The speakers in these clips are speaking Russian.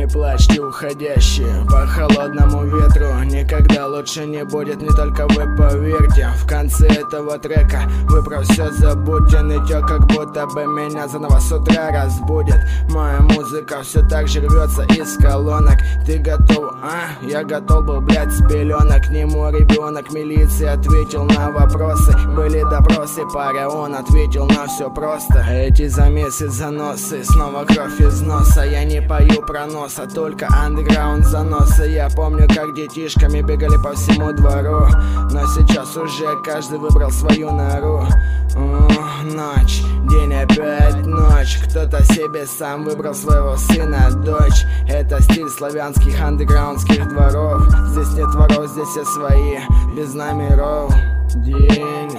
Не плачьте, уходящие по холодному ветру. Никогда лучше не будет, не только вы поверьте. В конце этого трека вы про все забудьте. Нытье как будто бы меня заново с утра разбудит. Моя музыка все так же рвется из колонок. Ты готов, а? Я готов был, блять, с пеленок. К нему ребенок милиции ответил на вопросы. Были допросы, паря, он ответил на все просто. Эти замесы, заносы, снова кровь из носа. Я не пою про нос, а только андеграунд заноса. Я помню, как детишками бегали по всему двору, но сейчас уже каждый выбрал свою нору. Ночь, день, опять ночь. Кто-то себе сам выбрал своего сына, дочь. Это стиль славянских андеграундских дворов. Здесь нет воров, здесь все свои, без номеров. День,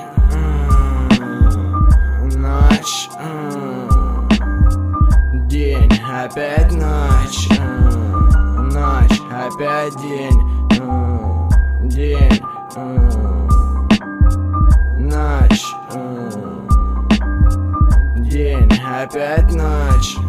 ночь, день, опять ночь, ночь, опять день, день, ночь, день, опять ночь.